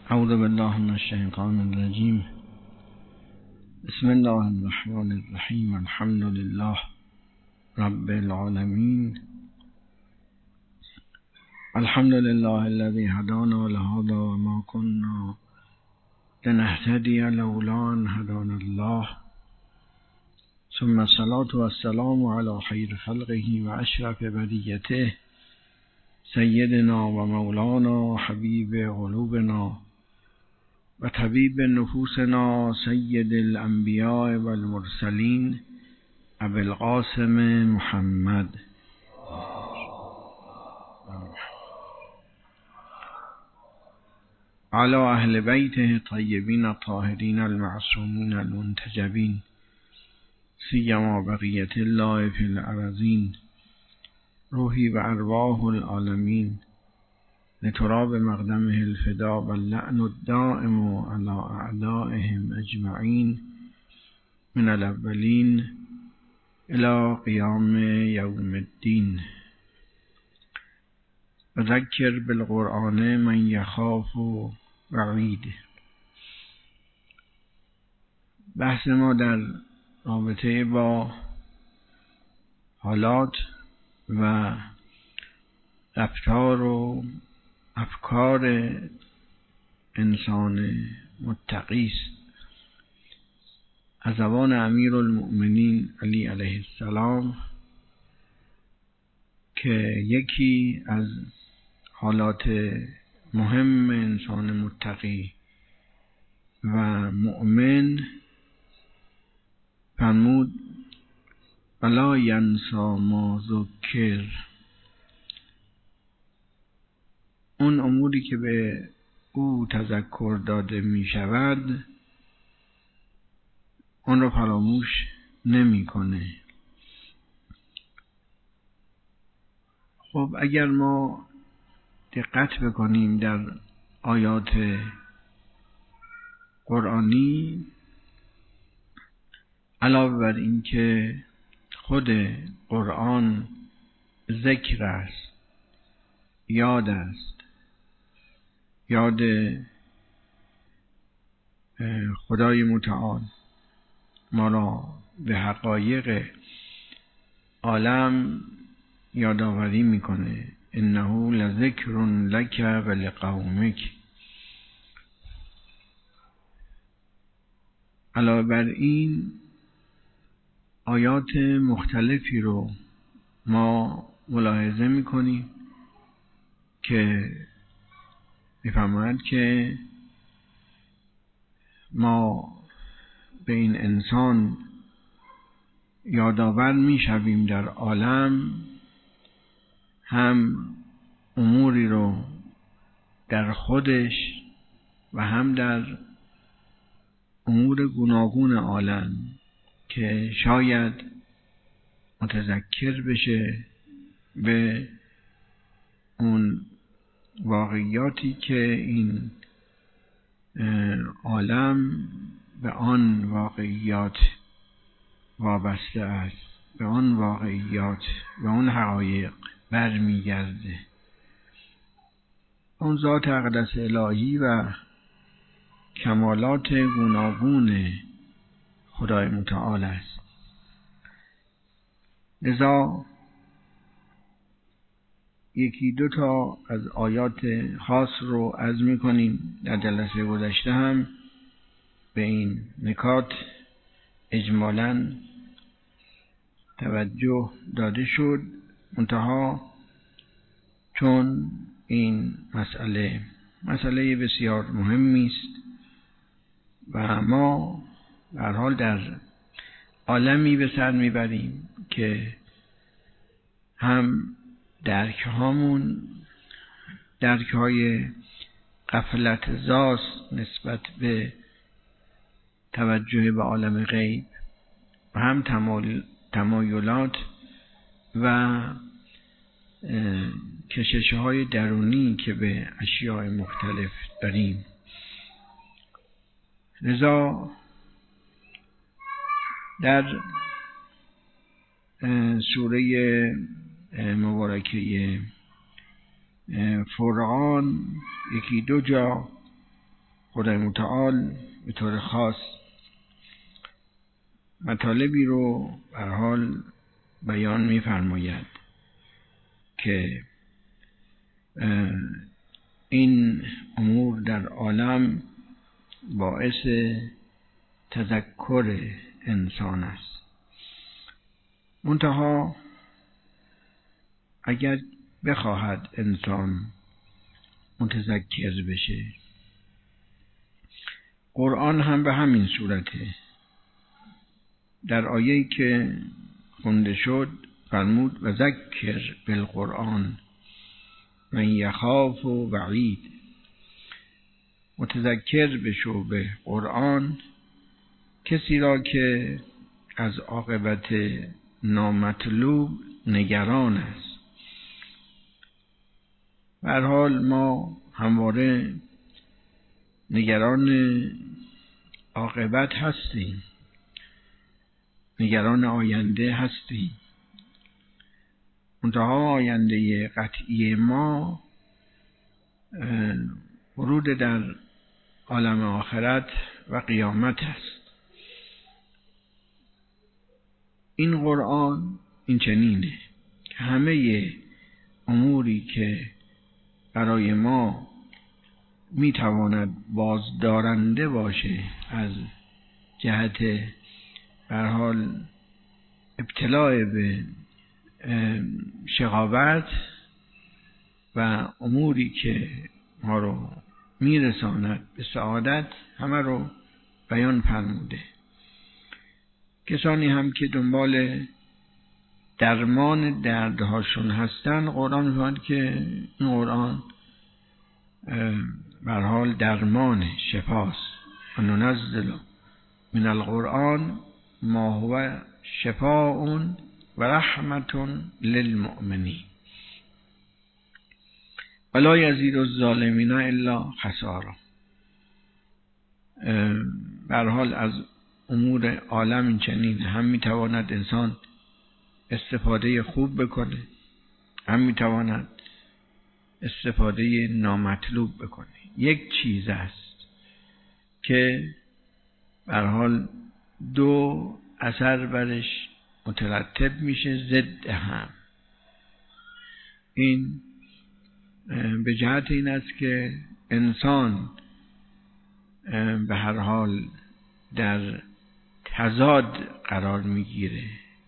اعوذ بالله من الشیطان الرجیم. بسم الله الرحمن الرحیم. الحمد لله رب العالمین. الحمد لله الذي هدانا لهذا وما كنا لنهتدي لولا ان هدانا الله، ثم الصلاة والسلام على خير خلقه واشرف بریته سیدنا و مولانا حبیب قلوبنا و طبیب نفوسنا سید الانبیاء و المرسلین ابی القاسم محمد علی اهل بیته الطیبین الطاهرین المعصومین المنتجبین سیما بقیة الله فی الارضین روحی و ارواح العالمین لتراب مقدمه الفدا و اللعن الدائم على اعدائهم اجمعین من الاولین الى قیام یوم الدین. و ذکر بالقرآن من یخاف وعید. بحث ما در رابطه با حالات و رفتار و افکار انسان متقی است. از زبان امیرالمؤمنین علی علیه السلام که یکی از حالات مهم انسان متقی و مؤمن فرمود ولا ینسا ما ذکر. اون اموری که به او تذکر داده می شود اون رو فراموش نمی کنه. خب اگر ما دقت بکنیم در آیات قرآنی، علاوه بر این که خود قرآن ذکر است، یاد است، یاد خدای متعال ما را به حقایق عالم یادآوری میکنه. انه لذکر لک و لقومک. علاوه بر این آیات مختلفی رو ما ملاحظه میکنیم که میفرماید که ما به این انسان یادآور میشویم در عالم، هم اموری رو در خودش و هم در امور گوناگون عالم که شاید متذکر بشه به اون واقعیاتی که این عالم به آن واقعیات وابسته است، به آن واقعیات و آن حقایق برمیگرده. اون ذات اقدس الهی و کمالات گوناگون خدای متعال است. لذا یکی دو تا از آیات خاص رو عرض می‌کنیم. در جلسه گذشته هم به این نکات اجمالاً توجه داده شد، منتها چون این مسئله بسیار مهمی است و ما به هر حال در عالمی به سر میبریم که هم درک‌هامون درک‌های غفلت زاست نسبت به توجه به عالم غیب و هم تمایلات و کشش‌های درونی که به اشیاء مختلف داریم. لذا در سوره مبارکه فرقان یکی دو جا خدای متعال به طور خاص مطالبی رو به هر حال بیان می‌فرماید که این امور در عالم باعث تذکر انسان است. منتها اگر بخواهد انسان متذکر بشه، قرآن هم به همین صورته. در آیه‌ای که خونده شد فرمود و ذکر بالقرآن من یخاف وعید، متذکر بشو به قرآن کسی را که از عاقبت نامطلوب نگران است. به هر حال ما همواره نگران عاقبت هستیم، نگران آینده هستیم. منتها آینده قطعی ما ورود در عالم آخرت و قیامت است. این قرآن این چنینه که همه اموری که برای ما میتواند بازدارنده باشه از جهت به هر حال ابتلاء به شقاوت و اموری که ما رو میرساند به سعادت، همه رو بیان فرموده. کسانی هم که دنبال درمان دردهاشون هستن، قرآن میگه که این قرآن به هر حال درمان شفاست. و ننزل من القرآن ما هو شفاء و رحمت للمؤمنین ولا یزید الظالمین الا خسارا. به هر حال از امور عالم این چنین، هم میتواند انسان استفاده خوب بکنه، هم میتواند استفاده نامطلوب بکنه. یک چیز است که به هر حال دو اثر برش مترتب میشه ضد هم. این به جهت این است که انسان به هر حال در تضاد قرار میگیره.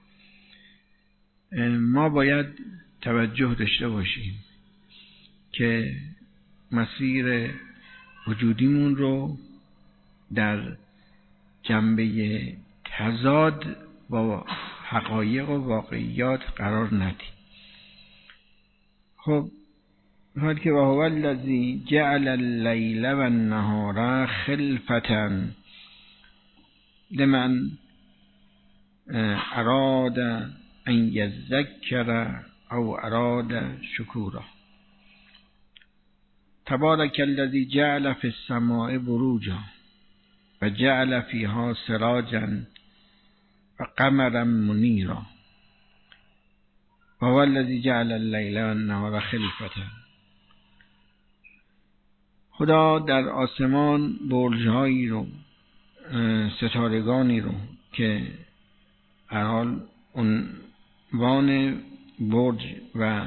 ما باید توجه داشته باشیم که مسیر وجودیمون رو در جنبه تضاد با حقایق و واقعیات قرار ندیم. خب حال که وهو الذی جعل اللیل و النهار خلفة لمن اراد ان یذکر او اراد شکورا. تبارک الذی جعل فی السماء بروجا و جعل فیها سراجا و قمرا منیرا و هو الذی جعل اللیل و النهار خلفة. خدا در آسمان برج‌هایی رو، ستارگانی رو که هر حال عنوان برج و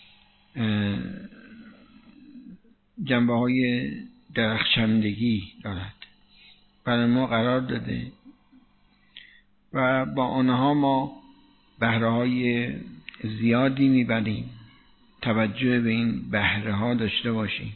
جنبه‌های درخشندگی دارد برای ما قرار داده و با آنها ما بهره‌های زیادی میبریم. توجه به این بهره‌ها داشته باشیم.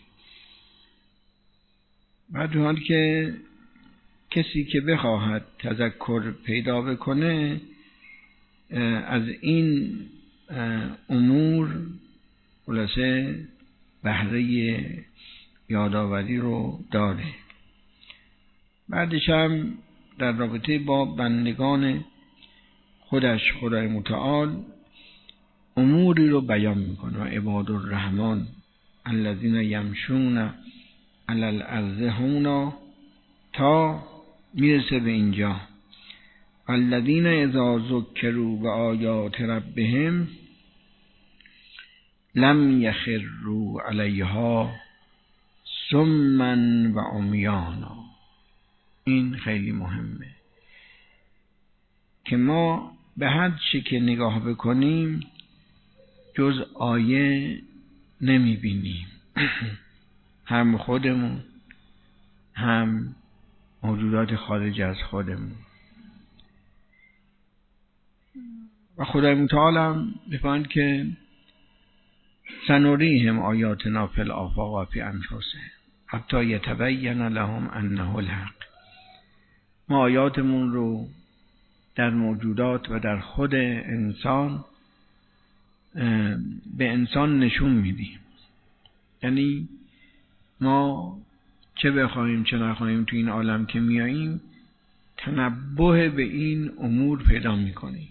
بعد حال که کسی که بخواهد تذکر پیدا بکنه از این امور خلاصه بهره یادآوری رو داره. بعدش هم در رابطه با بندگان خودش خدای متعال اموری رو بیان میکنه. و عباد الرحمن الذین یمشون علی الارض هونا تا میرسه به اینجا. الذین اذا ذکروا بآیات ربهم لم یخروا علیها صما و عمیانا. این خیلی مهمه که ما به هر چی که نگاه بکنیم جز آیه نمیبینیم. هم خودمون هم موجودات خارج از خودمون. و خدای متعال هم می‌فرماید که سنریهم آیاتنا فی الآفاق و فی انفسهم حتی یتبین لهم انه الحق. ما آیاتمون رو در موجودات و در خود انسان به انسان نشون میدیم. یعنی ما چه بخوایم چه نخوایم تو این عالم که میاییم تنبه به این امور پیدا میکنیم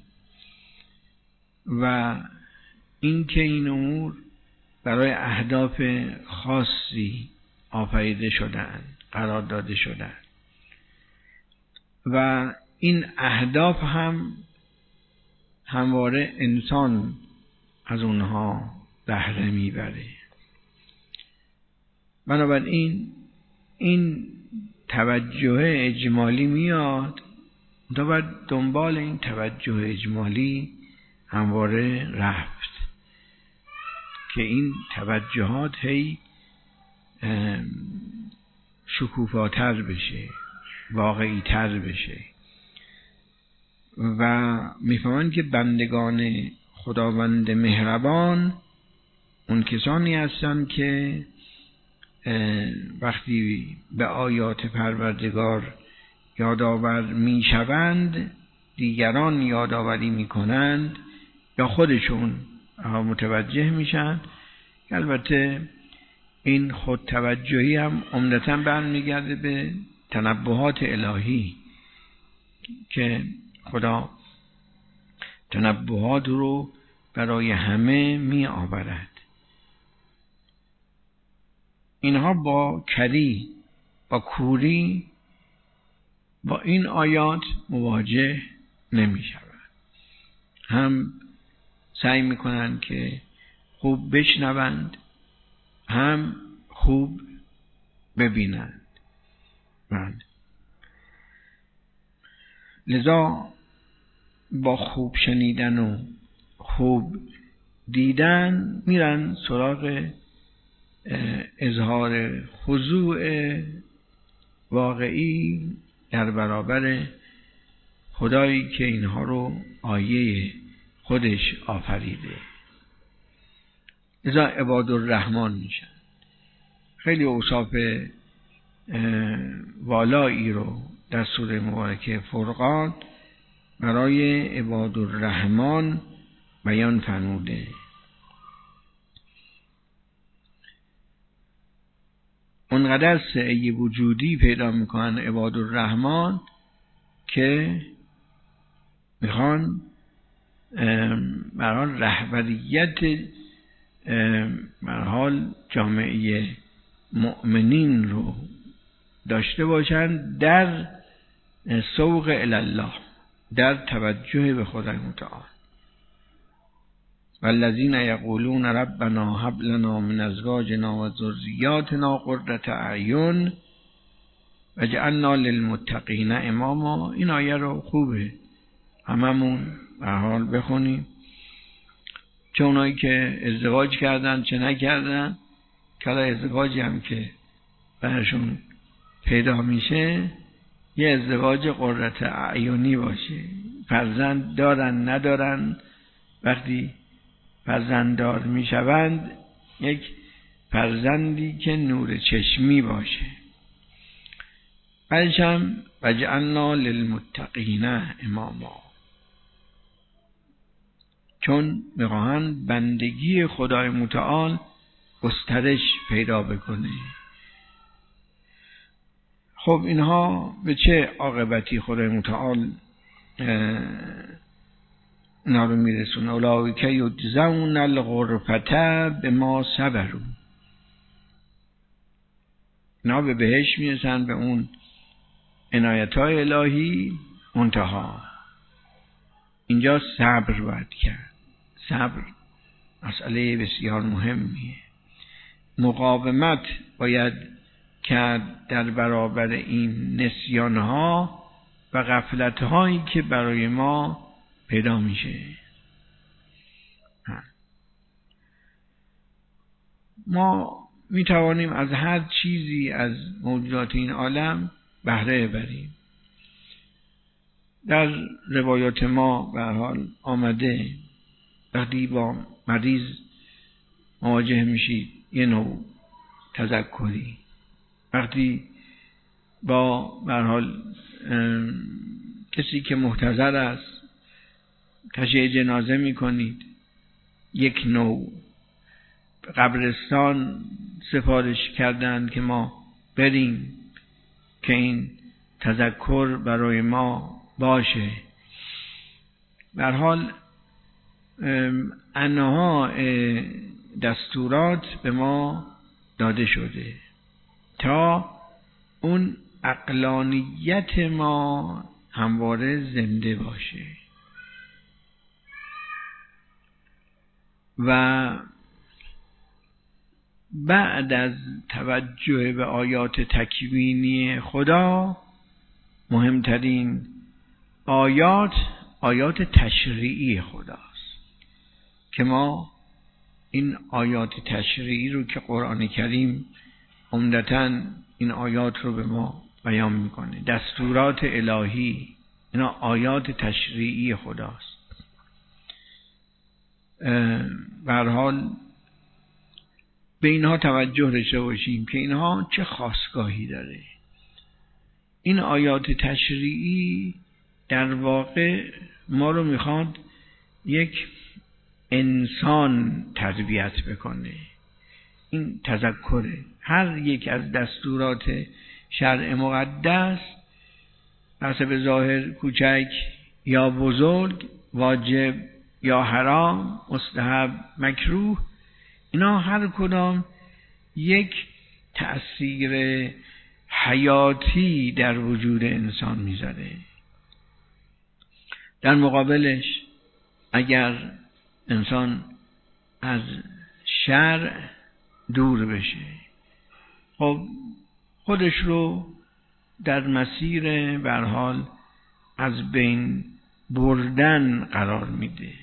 و این که این امور برای اهداف خاصی آفریده شدند، قرار داده شدند و این اهداف هم همواره انسان از اونها بهره میبره. بنابراین این توجه اجمالی میاد تا باید دنبال این توجه اجمالی همواره رفت که این توجهات هی شکوفاتر بشه، واقعی تر بشه و میفهمن که بندگان خداوند مهربان اون کسانی هستند که وقتی به آیات پروردگار یادآور میشوند دیگران یادآوری میکنند یا خودشون متوجه میشن. البته این خود توجهی هم عمدتاً برمیگرده به تنبهات الهی که خدا تنبهات رو برای همه می آورد. اینها با کری با کوری با این آیات مواجه نمی شود. هم سعی می کنند که خوب بشنوند هم خوب ببینند. لذا با خوب شنیدن و خوب دیدن میرن سراغ اظهار خضوع واقعی در برابر خدایی که اینها رو آیه خودش آفریده. لذا عباد الرحمن میشن. خیلی اوصاف والایی رو در سوره مبارکه فرقان برای عباد الرحمن بیان فرموده. اونقدر سعی وجودی پیدا میکنن عباد الرحمن که میخوان برحال رهبریت برحال جامعه مؤمنین رو داشته باشند در سوق الله، در توجه به خدای متعال. والذین یقولون ربنا هب لنا من ازواجنا و ذریاتنا قرة اعین واجعلنا للمتقین اماما. این آیه رو خوبه هممون به حال بخونیم، چه اونایی که ازدواج کردن چه نکردن، که ازدواجی هم که برشون پیدا میشه یه ازدواج قرة اعینی باشه. فرزند دارن ندارن، وقتی فرزنددار میشوند یک فرزندی که نور چشمی باشه. بعدش هم وجعلنا للمتقین اماما، چون میخواهند بندگی خدای متعال گسترش پیدا بکنه. خب اینها به چه عاقبتی خدای متعال اینا رو میرسونه؟ اولئک یجزون الغرفة بما صبروا. اینا به بهشت میرسن، به اون عنایت‌های الهی. منتها اینجا صبر باید کرد. صبر مسئله بسیار مهمیه. مقاومت باید کرد در برابر این نسیانها و غفلتهایی که برای ما پیدا میشه. ما میتوانیم از هر چیزی از موجودات این عالم بهره بریم. در روایات ما به هر حال آمده وقتی با مریض مواجه میشید یه نوع تذکری، وقتی با به هر حال کسی که محتضر است تشییع جنازه میکنید، یک نوع قبرستان سفارش کردند که ما بریم که این تذکر برای ما باشه. به هر حال انواع دستورات به ما داده شده تا اون عقلانیت ما همواره زنده باشه و بعد از توجه به آیات تکوینی خدا مهمترین آیات تشریعی خداست که ما این آیات تشریعی رو که قرآن کریم عمدتاً این آیات رو به ما بیان میکنه، دستورات الهی، اینا آیات تشریعی خداست. به هر حال به اینها توجه داشته باشیم که اینها چه خاستگاهی داره. این آیات تشریعی در واقع ما رو میخواد یک انسان تربیت بکنه. این تذکره، هر یک از دستورات شرع مقدس حسب ظاهر کوچک یا بزرگ، واجب یا حرام، مستحب مکروه، اینا هر کدام یک تأثیر حیاتی در وجود انسان میذاره. در مقابلش اگر انسان از شرع دور بشه، خب خودش رو در مسیر به هر حال از بین بردن قرار میده.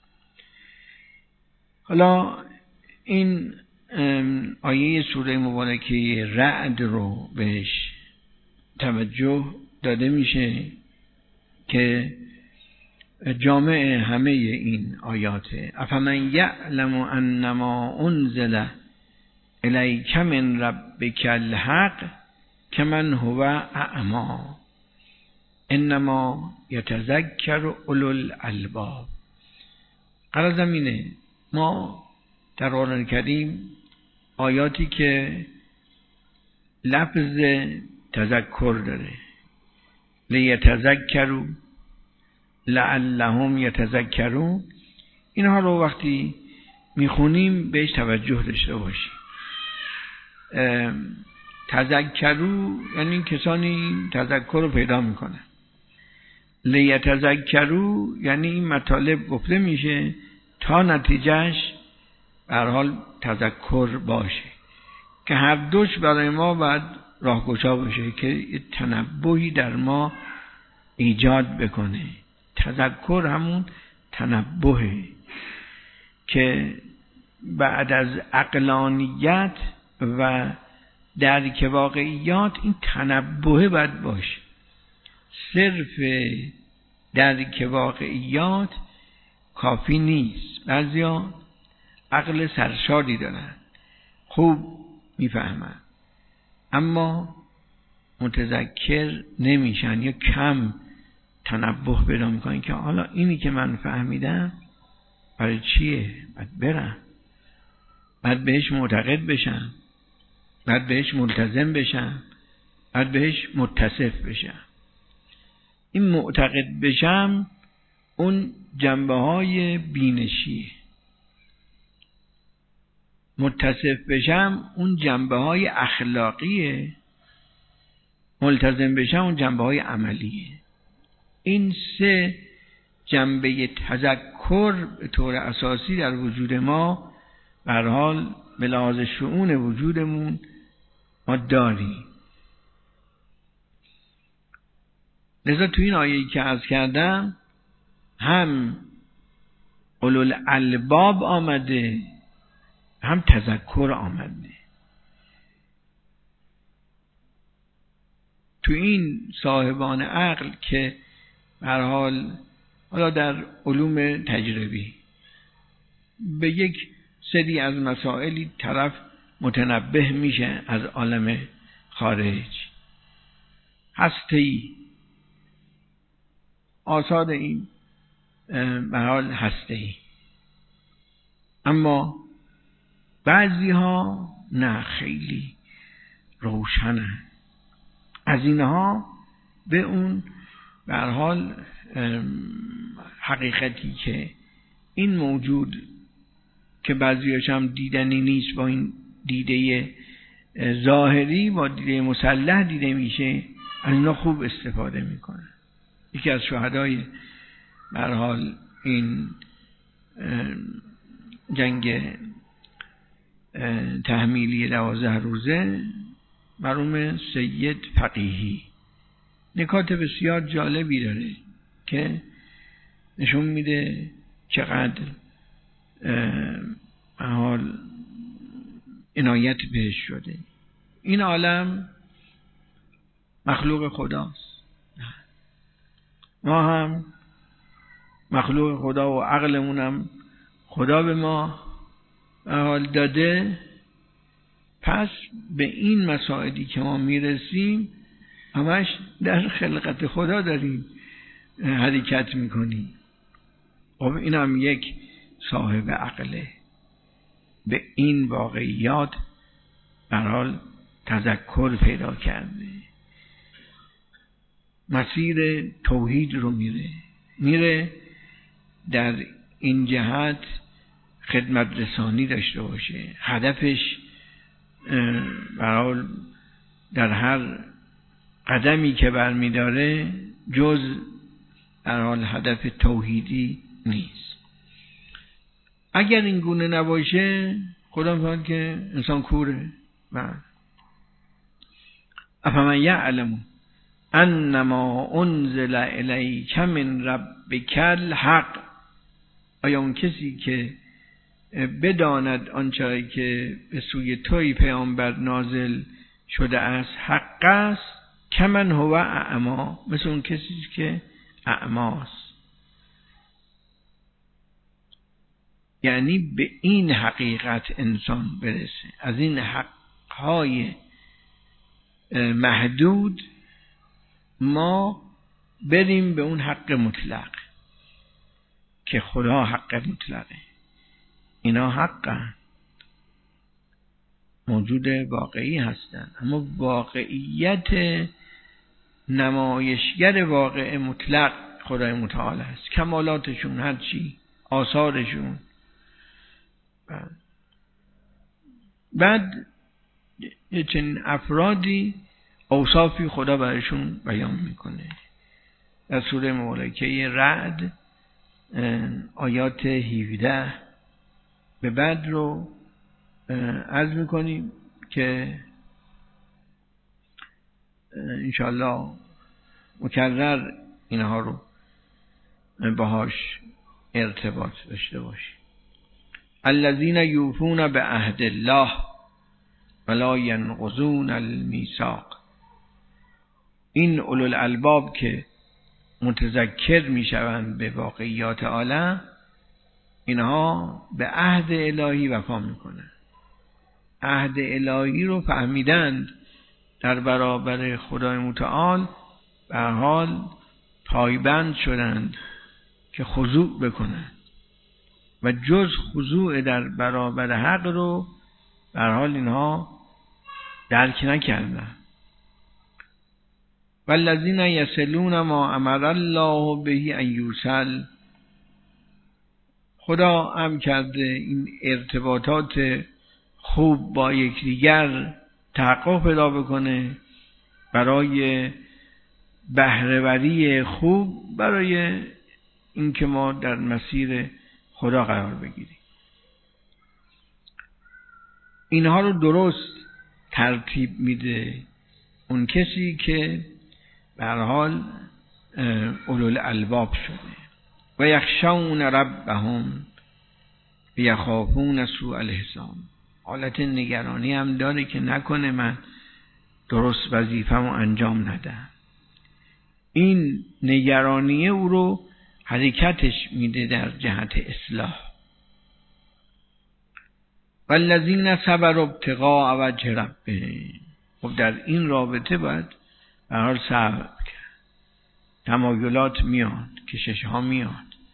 حالا این آیه سوره مبارکه رعد رو بهش توجه داده میشه که جامع همه این آیاته. افمن یعلم انما انزل الیک من ربک الحق کمن هو اعمی انما یتذکر اولو الالباب. قرار زمینه ما در قرآن کریم آیاتی که لفظ تذکر داره، لیتذکروا لعلهم یتذکرون، اینها رو وقتی میخونیم بهش توجه داشته باشیم. تذکروا یعنی کسانی تذکر رو پیدا میکنن، لیتذکروا یعنی این مطالب گفته میشه تا نتیجهش به هر حال تذکر باشه که هر دوش برای ما باید راهگشا باشه که تنبهی در ما ایجاد بکنه. تذکر همون تنبهه که بعد از عقلانیت و درک واقعیات این تنبهه باید باشه. صرف درک واقعیات کافی نیست. بعضیا عقل سرشاری دارن، خوب میفهمن، اما متذکر نمیشن یا کم تنبه پیدا میکنن که حالا اینی که من فهمیدم برای چیه؟ باید برم، باید بهش معتقد بشم، باید بهش ملتزم بشم، باید بهش متصف بشم. این معتقد بشم اون جنبه های بینشیه، متصف بشم اون جنبه های اخلاقیه، ملتزم بشم اون جنبه های عملیه. این سه جنبه تذکر به طور اساسی در وجود ما به هر حال به لحاظ شؤون وجودمون ما داریم. لذا تو این آیه‌ای که عرض کردم هم اولوالالباب آمده هم تذکر آمده. تو این صاحبان عقل که به هر حال حالا در علوم تجربی به یک سری از مسائلی طرف متنبه میشه از عالم خارج، هسته‌ای، آثار این به هر حال هسته‌ای، اما بعضی ها نه، خیلی روشنه از اینها به اون به هر حال حقیقتی که این موجود که بعضیاش هم دیدنی نیست، با این دیده ظاهری با دیده مسلح دیده میشه، از اینا خوب استفاده میکنه. یکی از شهدای به هر حال این جنگ تحمیلی 12 روزه مرحوم سید فقیهی نکات بسیار جالبی داره که نشون میده چقدر حال عنایت بهش شده. این عالم مخلوق خداست، ما هم مخلوق خدا و عقلمونم خدا به ما حال داده. پس به این مسائلی که ما میرسیم همش در خلقت خدا داریم حرکت میکنیم. خب این هم یک صاحب عقله، به این واقعیات در حال تذکر پیدا کرده، مسیر توحید رو میره در این جهت خدمت رسانی داشته باشه. هدفش برای در هر قدمی که برمیداره جز در حال هدف توحیدی نیست. اگر این گونه نباشه خدا می‌فرماید که انسان کوره. افمن یعلم انما انزل الیک من ربک الحق، آیا اون کسی که بداند آنچه که به سوی توی پیامبر نازل شده است حق است، کمن هو اعما، مثل اون کسی که اعماست. یعنی به این حقیقت انسان برسه، از این حقهای محدود ما بریم به اون حق مطلق که خدا حق مطلقه. اینا حقن، موجود واقعی هستن، اما واقعیت نمایشگر واقع مطلق خدای متعال است. کمالاتشون، هرچی آثارشون. بعد چنین افرادی اوصافی خدا برشون بیان میکنه. در سوره مبارکه رعد آیات 17 به بعد رو عرض میکنیم که انشاءالله مکرر اینها رو باهاش ارتباط داشته باشیم. الذین یوفون بعهد الله ولا ینقضون المیثاق. این اولوالالباب که متذکر میشوند به واقعیات عالم، اینها به عهد الهی وفا میکنند. عهد الهی رو فهمیدند در برابر خدای متعال، به هر حال پایبند شدند که خضوع بکنند و جز خضوع در برابر حق رو به هر حال اینها درک نکردند. والذین یصلون ما امر الله به ان یوصل. خدا امر کرده این ارتباطات خوب با یکدیگر تحقق پیدا بکنه برای بهره‌وری خوب، برای اینکه ما در مسیر خدا قرار بگیریم. اینها رو درست ترتیب میده؟ اون کسی که به هر حال اولوالالباب شده. و یخشون ربهم یخافون سوء الحساب. حالت نگرانی هم داره که نکنه من درست وظیفه‌مو انجام ندم. این نگرانی او رو حرکتش میده در جهت اصلاح. والذین صبروا ابتغاء وجه ربهم. خب در این رابطه باید به هر حال صبر کرد. تمایلات میاد، کشش ها میاد،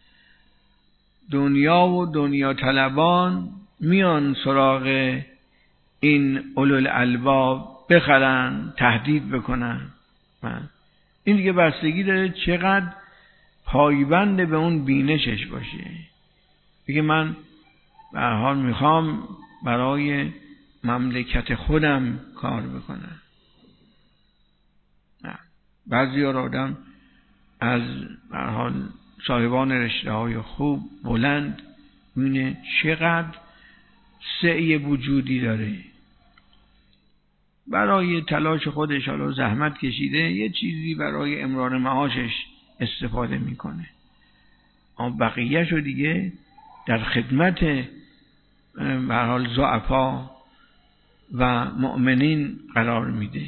دنیا و دنیا طلبان میان سراغ این اولوالالباب بخرن، تهدید بکنن. این دیگه بستگی داره چقدر پایبند به اون بینشش باشه. بگه من به هر حال میخوام برای مملکت خودم کار بکنم. بعضی آدم از به هر حال صاحبان رشته های خوب بلند میونه چقدر سعی وجودی داره، برای تلاش خودش حالا زحمت کشیده یه چیزی برای امرار معاشش استفاده میکنه، اما بقیه شو دیگه در خدمت به هر حال ضعفا و مؤمنین قرار میده.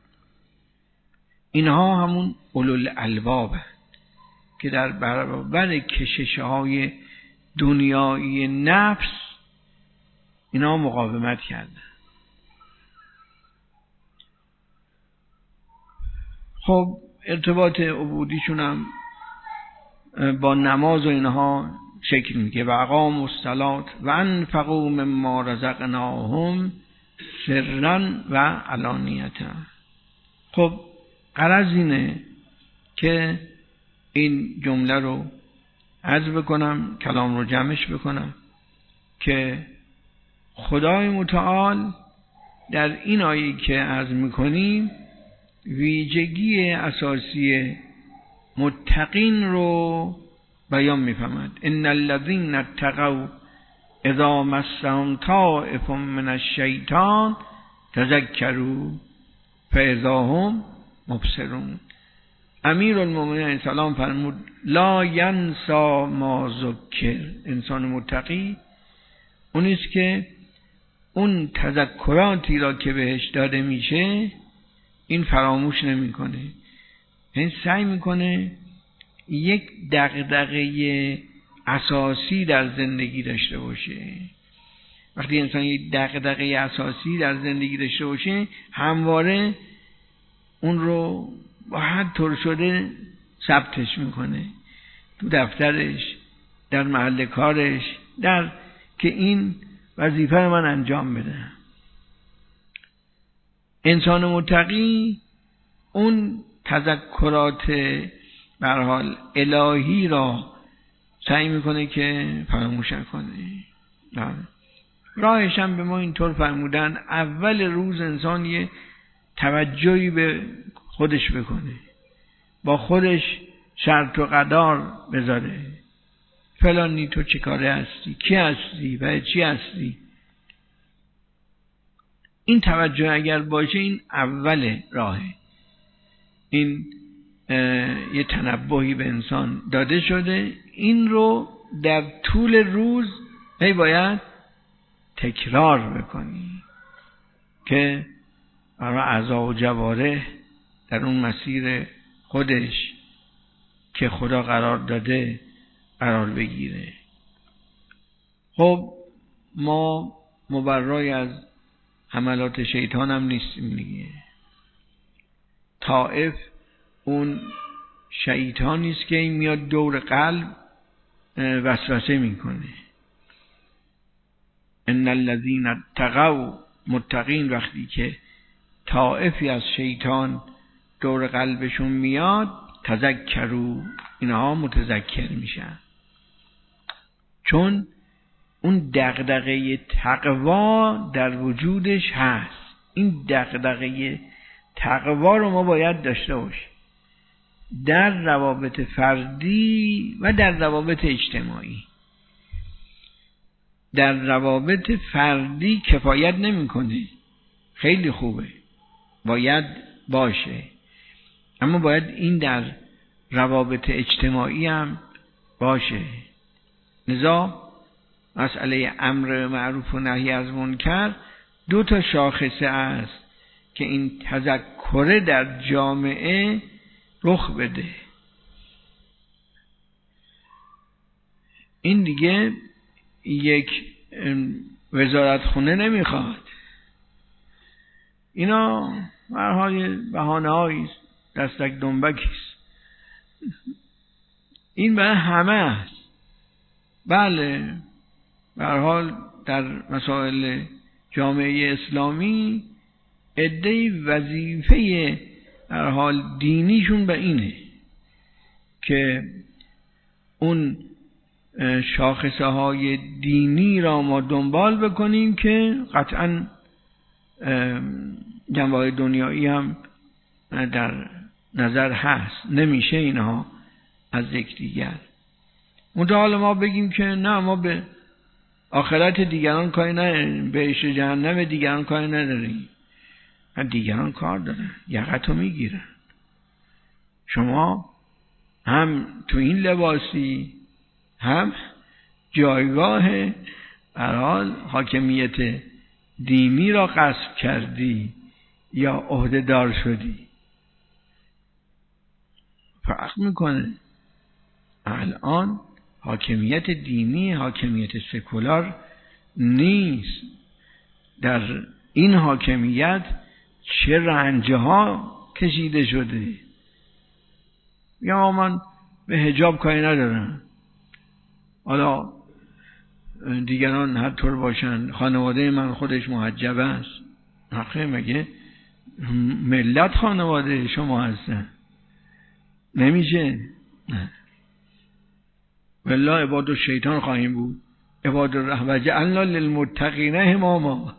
اینها همون اولوالالباب که در برابر کشش‌های دنیایی نفس اینا مقاومت کردن. خب ارتباط عبودیشون هم با نماز و اینها شکل میگه. و اقاموا الصلاة و انفقوا مما رزقناهم سرا و علانیة. خب غرض اینه که این جمله رو عرض بکنم، کلام رو جمعش بکنم که خدای متعال در این آیه که عرض میکنیم ویژگی اساسی متقین رو بیان میفهمد. ان الذين اتقوا اذا مسهم طائف من الشیطان تذکروا فاذا هم مبصرون. امیرالمومنین علیه السلام فرمود لا ینسا ما ذکر. انسان متقی اونیست که اون تذکراتی را که بهش داده میشه این فراموش نمیکنه. این سعی میکنه یک دغدغه اساسی در زندگی داشته باشه. وقتی انسان یک دغدغه اساسی در زندگی داشته باشه همواره اون رو با هر طور شده ثبتش میکنه تو دفترش، در محل کارش، در که این وظیفه من انجام بدم. انسان متقی اون تذکرات به هر حال الهی را سعی میکنه که فراموش نکنه. راهش هم به ما اینطور فرمودن اول روز انسان یه توجهی به خودش بکنه، با خودش شرط و قدار بذاره. فلانی تو چه کاره هستی؟ کی هستی؟ برای چی هستی؟ این توجه اگر باشه این اول راهه. این یه تنبهی به انسان داده شده، این رو در طول روز هی باید تکرار بکنی که برای اعضا و جوارح در اون مسیر خودش که خدا قرار داده قرار بگیره. خب ما مبرای از حملات شیطان هم نیستیم دیگه. طائف اون شیطانیست که این میاد دور قلب وسوسه میکنه. ان الذين اتقوا، متقین وقتی که طائفی از شیطان دور قلبشون میاد تذکروا، اینها متذکر میشن، چون اون دغدغه تقوا در وجودش هست. این دغدغه تقوا رو ما باید داشته باشیم در روابط فردی و در روابط اجتماعی. در روابط فردی کفایت نمیکنه خیلی خوبه، باید باشه، اما باید این در روابط اجتماعی هم باشه. لذا مسئله امر معروف و نهی از منکر 2 شاخصه است که این تذکر در جامعه رخ بده. این دیگه یک وزارتخونه نمیخواد، اینا بهانه‌هایی است، دستک دنبکی است. این برای همه است. بله، به هر حال در مسائل جامعه اسلامی عده‌ای وظیفه هر حال دینیشون به اینه که اون شاخصه های دینی را ما دنبال بکنیم که قطعاً جنبه‌های دنیایی هم در نظر هست، نمیشه اینها از یکدیگر. متعال ما بگیم که نه، ما به آخرت دیگران کاری نداریم، بهشت جهنم دیگران کاری نداریم. دیگران کار دارن، یقتو میگیرن. شما هم تو این لباسی، هم جایگاه هر حال حاکمیت دینی را غصب کردی یا عهده‌دار شدی. فرق میکنه. الان حاکمیت دینی حاکمیت سکولار نیست. در این حاکمیت چه رنجها کشیده شده. یا من به حجاب کاری ندارم، حالا دیگران هر طور باشن، خانواده من خودش محجب است. آخه مگه ملت خانواده شما هستن؟ نمیشه. والله عباد الشیطان خواهیم بود، عباد الرحمن جعلنا للمتقین اماما.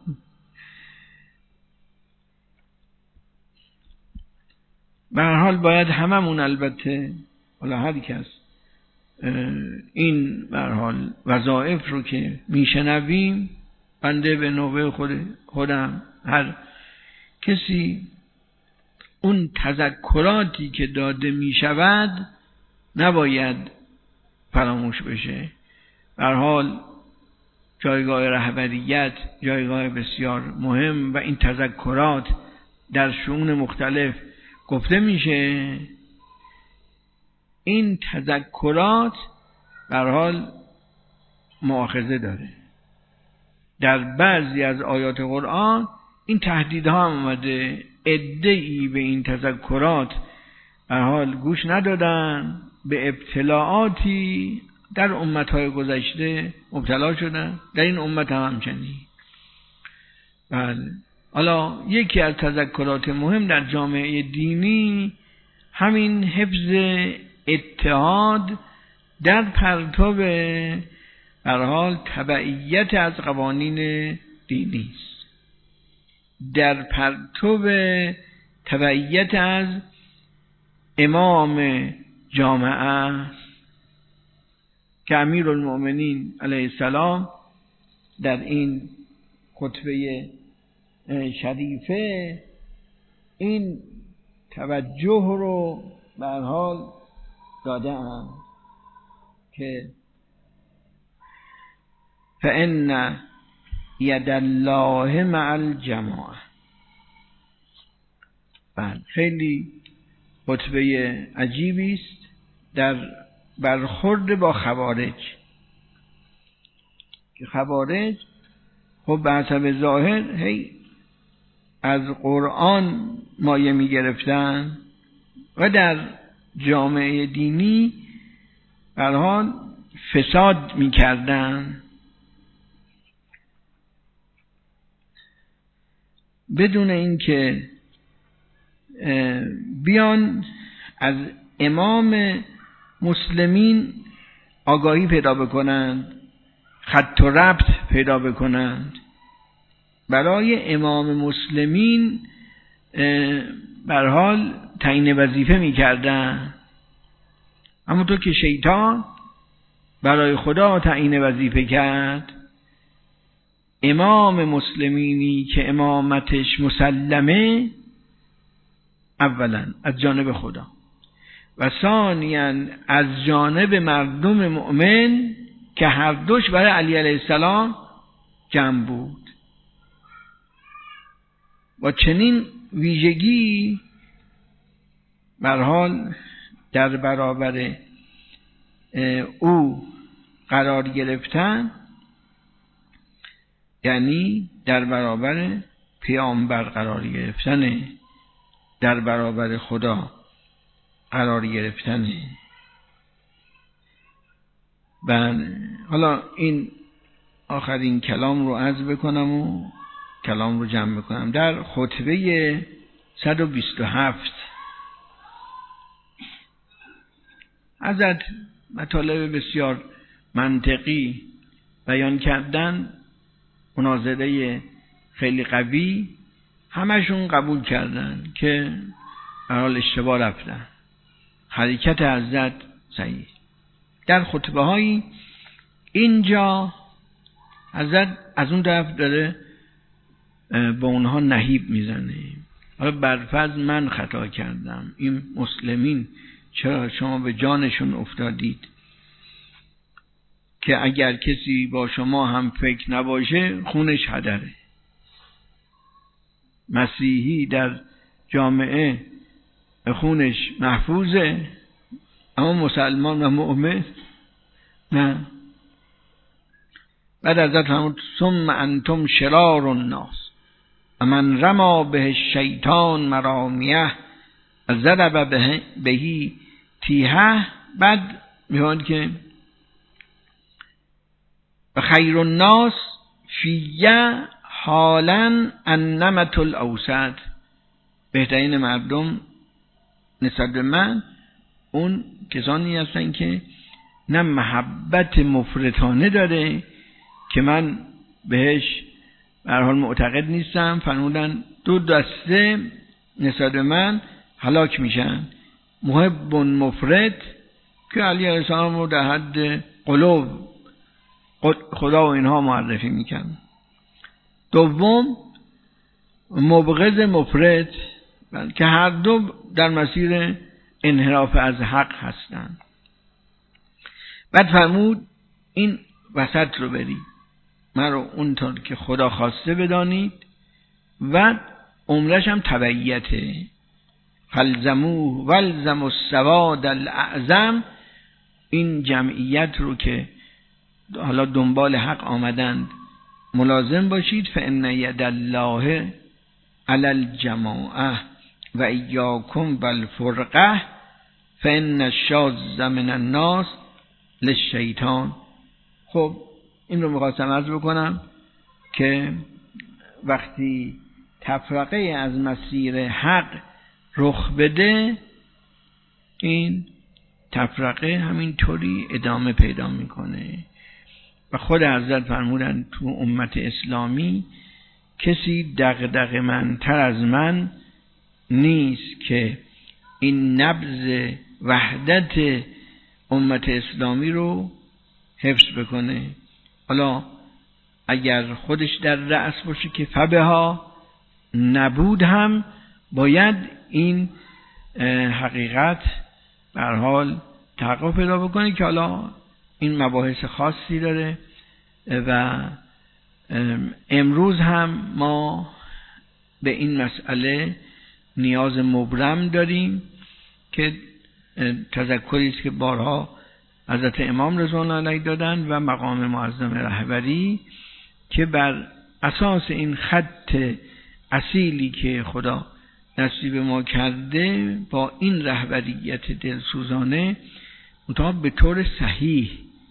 به هر حال باید هممون، البته حالا هر کس این به هر حال وظایف رو که میشنویم، بنده به نوبه خودم، هر کسی اون تذکراتی که داده میشود نباید فراموش بشه. به هر حال جایگاه رهبریت جایگاه بسیار مهم و این تذکرات در شؤون مختلف گفته میشه. این تذکرات به هر حال مؤاخذه داره. در بعضی از آیات قرآن این تهدیدها هم اومده. عده‌ای به این تذکرات به هر حال گوش ندادن، به ابتلاعاتی در امتهای گذشته مبتلا شدن، در این امت هم همچنین. بله، حالا یکی از تذکرات مهم در جامعه دینی همین حفظ اتحاد در پرتو به هر حال تبعیت از قوانین دینی است، در پرتو تبعیت از امام جامعه است که امیرالمؤمنین علیه السلام در این خطبه شریفه این توجه رو به هر حال داده‌اند که فإن ید الله مع الجماعه. بله، خیلی خطبه عجیبی است در برخورد با خوارج. که خوارج خب به حسب ظاهر هی از قرآن مایه می گرفتن و در جامعه دینی به هر حال فساد می کردن بدون اینکه بیان از امام مسلمین آگاهی پیدا بکنند، خط و ربط پیدا بکنند. برای امام مسلمین به هر حال تعیین وظیفه می‌کردند، همونطور که شیطان برای خدا تعیین وظیفه کرد. امام مسلمینی که امامتش مسلمه، اولا از جانب خدا و ثانیاً از جانب مردم مؤمن که هر دوش برای علی علیه السلام جمع بود. با چنین ویژگی به هر حال در برابر او قرار گرفتن، یعنی در برابر پیامبر قرار گرفتن، در برابر خدا قرار گرفتن. و حالا این آخرین کلام رو عرض بکنم و کلام رو جمع بکنم. در خطبه 127 حضرت مطالب بسیار منطقی بیان کردن، مناظره خیلی قوی، همشون قبول کردن که به حال اشتباه رفتن، حرکت حضرت صحیح. در خطبه هایی اینجا حضرت از اون طرف داره با اونها نهیب میزنه. حالا برفرض من خطا کردم، این مسلمین چرا شما به جانشون افتادید که اگر کسی با شما هم فکر نباشه خونش هدره. مسیحی در جامعه خونش محفوظه، اما مسلمان و مؤمن نه. بعد حضرت فرمود ثم انتم شرار الناس و من رما به الشیطان مرامیه و ضرب بهی تیهه. بعد میگوید که و خیر الناس فیه حالا النمط الاوسط، بهترین مردم نسبت به من اون کسانی هستن که نه محبت مفرطانه داره که من بهش به هر حال معتقد نیستم. فرمودن دو دسته نسبت به من هلاک میشن، محب مفرط که علی علیه السلام رو در حد قلوب خدا و اینها معرفی میکن. دوم مبغض مفرط که هر دو در مسیر انحراف از حق هستند. بعد فرمود این وسط رو برید، من رو اونطور که خدا خواسته بدانید و عمرش هم تبعیته. فلزموه والزم السواد الاعظم، این جمعیت رو که حالا دنبال حق آمدند ملازم باشید. فان ید الله علی الجماعه و ایاکم بالفرقه فان الشاذ من الناس للشیطان. خب این رو میخواستم عرض بکنم که وقتی تفرقه از مسیر حق رخ بده، این تفرقه همینطوری ادامه پیدا میکنه. و خود حضرت فرمودن تو امت اسلامی کسی دغدغه من‌تر از من نیست که این نبض وحدت امت اسلامی رو حفظ بکنه. حالا اگر خودش در رأس باشه که فبها، نبود هم باید این حقیقت به هر حال تحقق پیدا بکنه که حالا این مباحث خاصی داره و امروز هم ما به این مسئله نیاز مبرم داریم که تذکری است که بارها حضرت امام رضوان الله علیه دادن و مقام معظم رهبری که بر اساس این خط اصیلی که خدا نصیب ما کرده با این رهبریت دلسوزانه مطابق به طور صحیح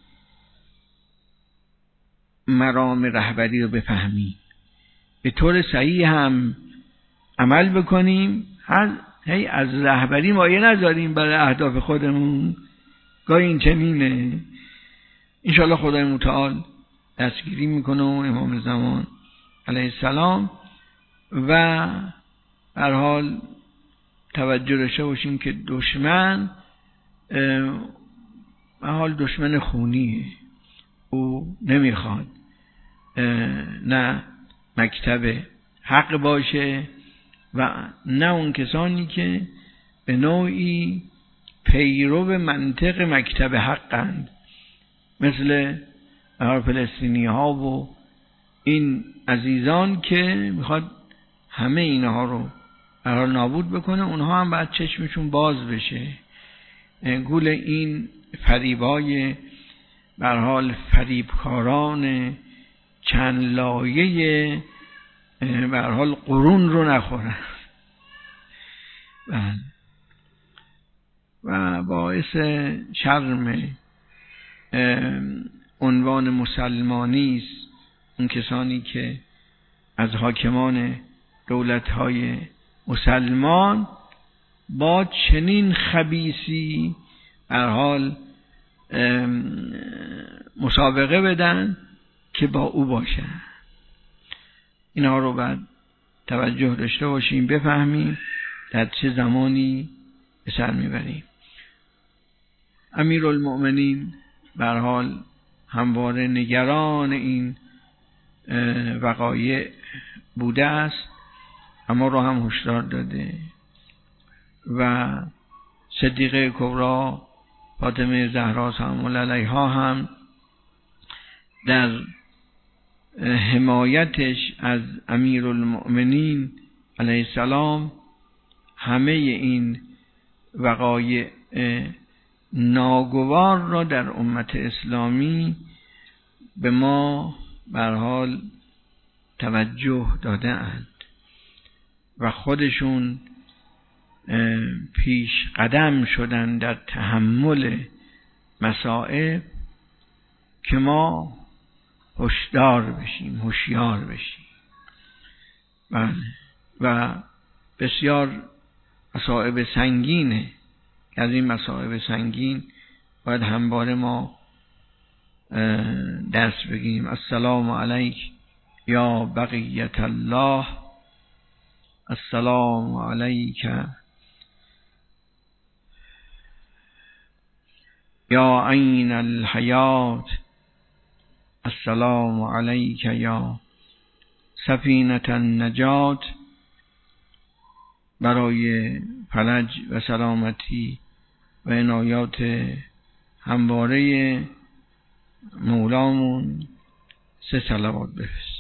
مرام رهبری رو بفهمیم، به طور صحیح هم عمل بکنیم، هی از رهبری مایه نذاریم برای اهداف خودمون. گاهی این چنینه. انشاءالله خدای متعال دستگیری میکنه و امام زمان علیه السلام و هر حال توجه داشته باشیم که دشمن به حال دشمن خونیه، او نمیخواد نه مکتب حق باشه و نه اون کسانی که به نوعی پیرو منطق مکتب حقند، مثل فلسطینی ها و این عزیزان که میخواد همه اینها رو برحال نابود بکنه. اونها هم باید چشمشون باز بشه. گول این فریبای برحال فریبکاران چند لایه برحال قرون رو نخورن و باعث شرم عنوان مسلمانی است اون کسانی که از حاکمان دولت‌های مسلمان با چنین خبیثی برحال مسابقه بدن که با او باشن. اینها رو باید توجه داشته باشیم، بفهمیم در چه زمانی به سر میبریم. امیرالمؤمنین به هر حال همواره نگران این وقایع بوده است، اما رو هم هشدار داده و صدیقه کبری فاطمه زهرا سلام الله علیها هم در حمایتش از امیرالمؤمنین علیه السلام همه این وقایع ناگوار را در امت اسلامی به ما به هر حال توجه داده اند و خودشون پیش قدم شدن در تحمل مصائب که ما هوشیار بشیم و بسیار مصائب سنگینه. از این مصائب سنگین باید همواره ما درس بگیریم. السلام علیک یا بقیت الله، السلام علیک یا عین الحیات، السلام علیک یا سفینة النجات. برای فلج و سلامتی و عنایات همواره مولامون 3 صلوات بفرست.